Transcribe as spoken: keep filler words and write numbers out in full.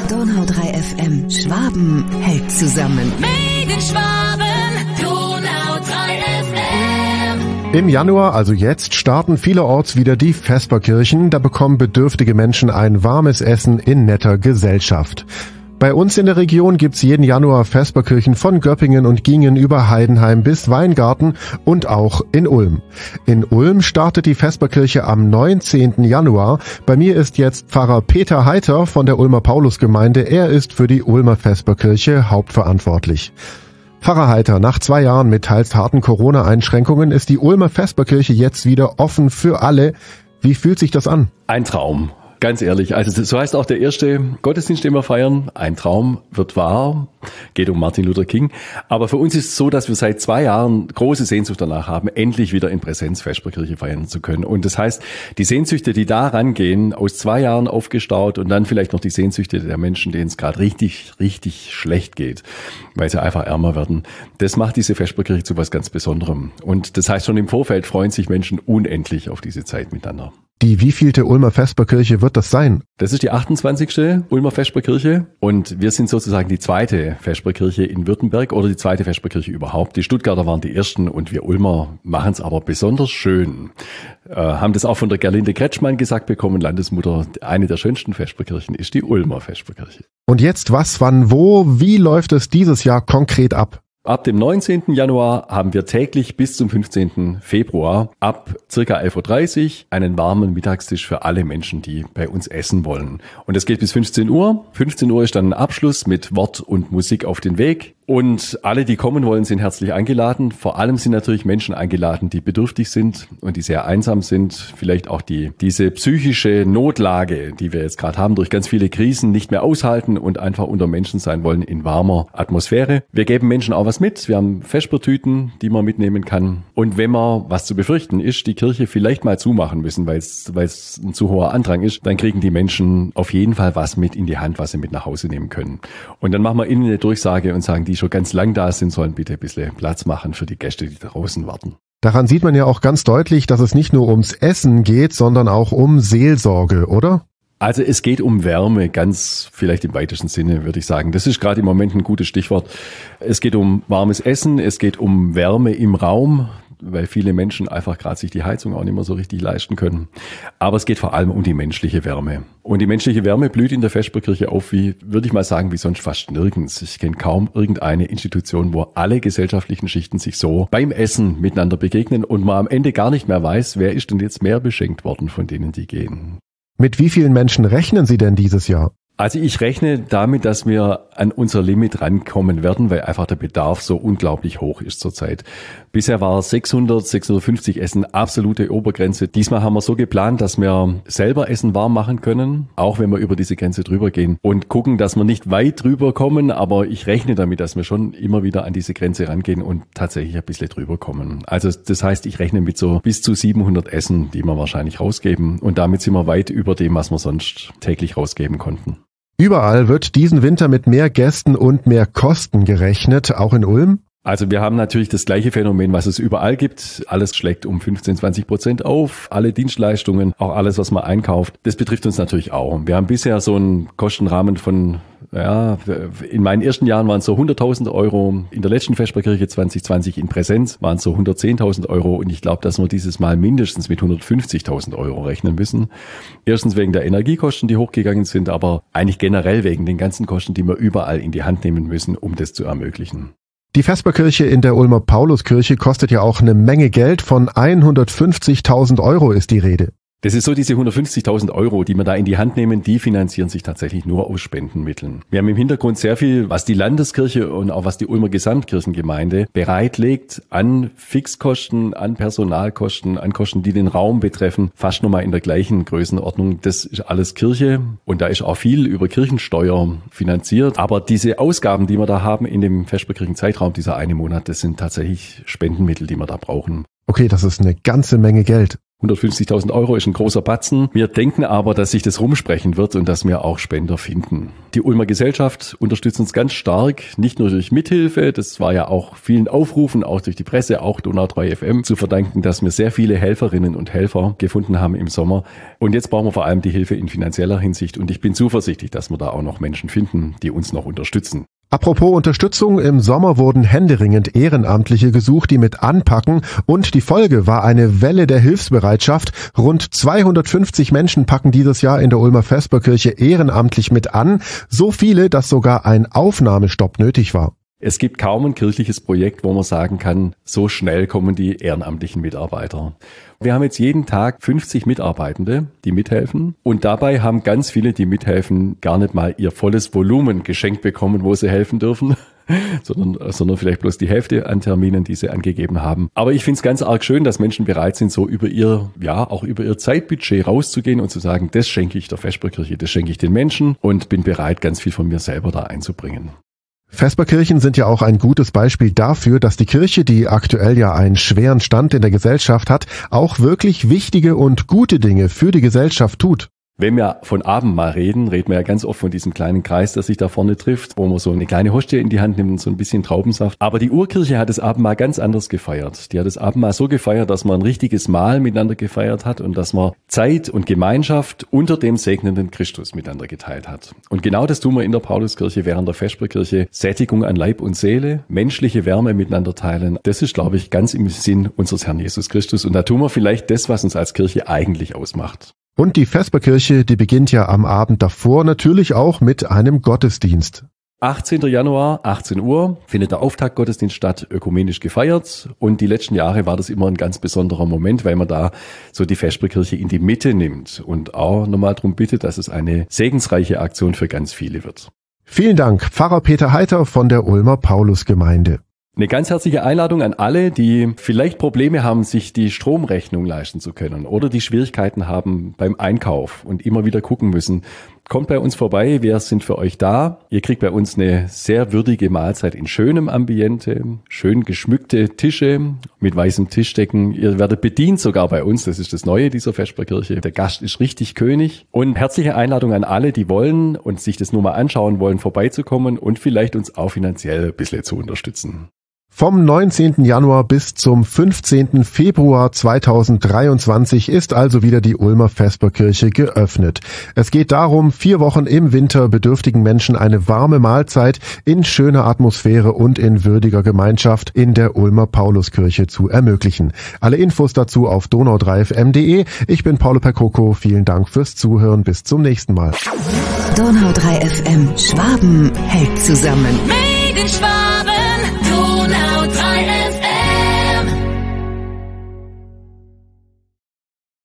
Donau drei F M. Schwaben hält zusammen. Made in Schwaben, Donau drei F M. Im Januar, also jetzt, starten vielerorts wieder die Vesperkirchen. Da bekommen bedürftige Menschen ein warmes Essen in netter Gesellschaft. Bei uns in der Region gibt's jeden Januar Vesperkirchen von Göppingen und Gingen über Heidenheim bis Weingarten und auch in Ulm. In Ulm startet die Vesperkirche am neunzehnten Januar. Bei mir ist jetzt Pfarrer Peter Heiter von der Ulmer Paulusgemeinde. Er ist für die Ulmer Vesperkirche hauptverantwortlich. Pfarrer Heiter, nach zwei Jahren mit teils harten Corona-Einschränkungen ist die Ulmer Vesperkirche jetzt wieder offen für alle. Wie fühlt sich das an? Ein Traum. Ganz ehrlich, also so heißt auch der erste Gottesdienst, den wir feiern. Ein Traum wird wahr. Geht um Martin Luther King. Aber für uns ist es so, dass wir seit zwei Jahren große Sehnsucht danach haben, endlich wieder in Präsenz Vesperkirche feiern zu können. Und das heißt, die Sehnsüchte, die da rangehen, aus zwei Jahren aufgestaut und dann vielleicht noch die Sehnsüchte der Menschen, denen es gerade richtig, richtig schlecht geht, weil sie einfach ärmer werden, das macht diese Vesperkirche zu was ganz Besonderem. Und das heißt, schon im Vorfeld freuen sich Menschen unendlich auf diese Zeit miteinander. Die wievielte Ulmer Vesperkirche wird das sein? Das ist die achtundzwanzigste Ulmer Vesperkirche und wir sind sozusagen die zweite Vesperkirche in Württemberg oder die zweite Vesperkirche überhaupt. Die Stuttgarter waren die ersten und wir Ulmer machen es aber besonders schön. Äh, haben das auch von der Gerlinde Kretschmann gesagt bekommen, Landesmutter, eine der schönsten Vesperkirchen ist die Ulmer Vesperkirche. Und jetzt was, wann, wo, wie läuft es dieses Jahr konkret ab? Ab dem neunzehnten Januar haben wir täglich bis zum fünfzehnten Februar ab circa elf Uhr dreißig einen warmen Mittagstisch für alle Menschen, die bei uns essen wollen. Und das geht bis fünfzehn Uhr. fünfzehn Uhr ist dann ein Abschluss mit Wort und Musik auf den Weg. Und alle, die kommen wollen, sind herzlich eingeladen. Vor allem sind natürlich Menschen eingeladen, die bedürftig sind und die sehr einsam sind. Vielleicht auch die diese psychische Notlage, die wir jetzt gerade haben, durch ganz viele Krisen nicht mehr aushalten und einfach unter Menschen sein wollen in warmer Atmosphäre. Wir geben Menschen auch was mit. Wir haben Vespertüten, die man mitnehmen kann. Und wenn man, was zu befürchten ist, die Kirche vielleicht mal zumachen müssen, weil es weil es ein zu hoher Andrang ist, dann kriegen die Menschen auf jeden Fall was mit in die Hand, was sie mit nach Hause nehmen können. Und dann machen wir ihnen eine Durchsage und sagen, die schon ganz lang da sind, sollen bitte ein bisschen Platz machen für die Gäste, die draußen warten. Daran sieht man ja auch ganz deutlich, dass es nicht nur ums Essen geht, sondern auch um Seelsorge, oder? Also es geht um Wärme, ganz vielleicht im weitesten Sinne, würde ich sagen. Das ist gerade im Moment ein gutes Stichwort. Es geht um warmes Essen, es geht um Wärme im Raum, weil viele Menschen einfach gerade sich die Heizung auch nicht mehr so richtig leisten können. Aber es geht vor allem um die menschliche Wärme. Und die menschliche Wärme blüht in der Vesperkirche auf, wie, würde ich mal sagen, wie sonst fast nirgends. Ich kenne kaum irgendeine Institution, wo alle gesellschaftlichen Schichten sich so beim Essen miteinander begegnen und man am Ende gar nicht mehr weiß, wer ist denn jetzt mehr beschenkt worden von denen, die gehen. Mit wie vielen Menschen rechnen Sie denn dieses Jahr? Also ich rechne damit, dass wir an unser Limit rankommen werden, weil einfach der Bedarf so unglaublich hoch ist zurzeit. Bisher war sechshundert, sechshundertfünfzig Essen absolute Obergrenze. Diesmal haben wir so geplant, dass wir selber Essen warm machen können, auch wenn wir über diese Grenze drüber gehen und gucken, dass wir nicht weit drüber kommen, aber ich rechne damit, dass wir schon immer wieder an diese Grenze rangehen und tatsächlich ein bisschen drüber kommen. Also das heißt, ich rechne mit so bis zu siebenhundert Essen, die wir wahrscheinlich rausgeben und damit sind wir weit über dem, was wir sonst täglich rausgeben konnten. Überall wird diesen Winter mit mehr Gästen und mehr Kosten gerechnet, auch in Ulm? Also wir haben natürlich das gleiche Phänomen, was es überall gibt. Alles schlägt um fünfzehn, zwanzig Prozent auf. Alle Dienstleistungen, auch alles, was man einkauft. Das betrifft uns natürlich auch. Wir haben bisher so einen Kostenrahmen von, ja, in meinen ersten Jahren waren es so hunderttausend Euro. In der letzten Vesperkirche zwanzig zwanzig in Präsenz waren es so hundertzehntausend Euro. Und ich glaube, dass wir dieses Mal mindestens mit hundertfünfzigtausend Euro rechnen müssen. Erstens wegen der Energiekosten, die hochgegangen sind, aber eigentlich generell wegen den ganzen Kosten, die wir überall in die Hand nehmen müssen, um das zu ermöglichen. Die Vesperkirche in der Ulmer Pauluskirche kostet ja auch eine Menge Geld. Von hundertfünfzigtausend Euro ist die Rede. Das ist so, diese hundertfünfzigtausend Euro, die wir da in die Hand nehmen, die finanzieren sich tatsächlich nur aus Spendenmitteln. Wir haben im Hintergrund sehr viel, was die Landeskirche und auch was die Ulmer Gesamtkirchengemeinde bereitlegt an Fixkosten, an Personalkosten, an Kosten, die den Raum betreffen, fast nochmal in der gleichen Größenordnung. Das ist alles Kirche und da ist auch viel über Kirchensteuer finanziert. Aber diese Ausgaben, die wir da haben in dem Vesperkirchenzeitraum, dieser eine Monat, das sind tatsächlich Spendenmittel, die wir da brauchen. Okay, das ist eine ganze Menge Geld. hundertfünfzigtausend Euro ist ein großer Batzen. Wir denken aber, dass sich das rumsprechen wird und dass wir auch Spender finden. Die Ulmer Gesellschaft unterstützt uns ganz stark, nicht nur durch Mithilfe, das war ja auch vielen Aufrufen, auch durch die Presse, auch Donau drei F M zu verdanken, dass wir sehr viele Helferinnen und Helfer gefunden haben im Sommer. Und jetzt brauchen wir vor allem die Hilfe in finanzieller Hinsicht und ich bin zuversichtlich, dass wir da auch noch Menschen finden, die uns noch unterstützen. Apropos Unterstützung, im Sommer wurden händeringend Ehrenamtliche gesucht, die mit anpacken und die Folge war eine Welle der Hilfsbereitschaft. Rund zweihundertfünfzig Menschen packen dieses Jahr in der Ulmer Vesperkirche ehrenamtlich mit an, so viele, dass sogar ein Aufnahmestopp nötig war. Es gibt kaum ein kirchliches Projekt, wo man sagen kann, so schnell kommen die ehrenamtlichen Mitarbeiter. Wir haben jetzt jeden Tag fünfzig Mitarbeitende, die mithelfen. Und dabei haben ganz viele, die mithelfen, gar nicht mal ihr volles Volumen geschenkt bekommen, wo sie helfen dürfen, sondern, sondern vielleicht bloß die Hälfte an Terminen, die sie angegeben haben. Aber ich finde es ganz arg schön, dass Menschen bereit sind, so über ihr, ja, auch über ihr Zeitbudget rauszugehen und zu sagen, das schenke ich der Vesperkirche, das schenke ich den Menschen und bin bereit, ganz viel von mir selber da einzubringen. Vesperkirchen sind ja auch ein gutes Beispiel dafür, dass die Kirche, die aktuell ja einen schweren Stand in der Gesellschaft hat, auch wirklich wichtige und gute Dinge für die Gesellschaft tut. Wenn wir von Abendmahl reden, reden wir ja ganz oft von diesem kleinen Kreis, der sich da vorne trifft, wo man so eine kleine Hostie in die Hand nimmt und so ein bisschen Traubensaft. Aber die Urkirche hat das Abendmahl ganz anders gefeiert. Die hat das Abendmahl so gefeiert, dass man ein richtiges Mahl miteinander gefeiert hat und dass man Zeit und Gemeinschaft unter dem segnenden Christus miteinander geteilt hat. Und genau das tun wir in der Pauluskirche während der Vesperkirche. Sättigung an Leib und Seele, menschliche Wärme miteinander teilen. Das ist, glaube ich, ganz im Sinn unseres Herrn Jesus Christus. Und da tun wir vielleicht das, was uns als Kirche eigentlich ausmacht. Und die Vesperkirche, die beginnt ja am Abend davor natürlich auch mit einem Gottesdienst. achtzehnten Januar, achtzehn Uhr, findet der Auftaktgottesdienst statt, ökumenisch gefeiert. Und die letzten Jahre war das immer ein ganz besonderer Moment, weil man da so die Vesperkirche in die Mitte nimmt und auch nochmal darum bittet, dass es eine segensreiche Aktion für ganz viele wird. Vielen Dank, Pfarrer Peter Heiter von der Ulmer Paulusgemeinde. Eine ganz herzliche Einladung an alle, die vielleicht Probleme haben, sich die Stromrechnung leisten zu können oder die Schwierigkeiten haben beim Einkauf und immer wieder gucken müssen. Kommt bei uns vorbei, wir sind für euch da. Ihr kriegt bei uns eine sehr würdige Mahlzeit in schönem Ambiente, schön geschmückte Tische mit weißem Tischdecken. Ihr werdet bedient sogar bei uns, das ist das Neue dieser Vesperkirche. Der Gast ist richtig König. Und herzliche Einladung an alle, die wollen und sich das nur mal anschauen wollen, vorbeizukommen und vielleicht uns auch finanziell ein bisschen zu unterstützen. Vom neunzehnten Januar bis zum fünfzehnten Februar zweitausenddreiundzwanzig ist also wieder die Ulmer Vesperkirche geöffnet. Es geht darum, vier Wochen im Winter bedürftigen Menschen eine warme Mahlzeit in schöner Atmosphäre und in würdiger Gemeinschaft in der Ulmer Pauluskirche zu ermöglichen. Alle Infos dazu auf donau drei f m punkt de. Ich bin Paulo Percoco. Vielen Dank fürs Zuhören. Bis zum nächsten Mal. Donau drei F M Schwaben hält zusammen. Made in Schwaben.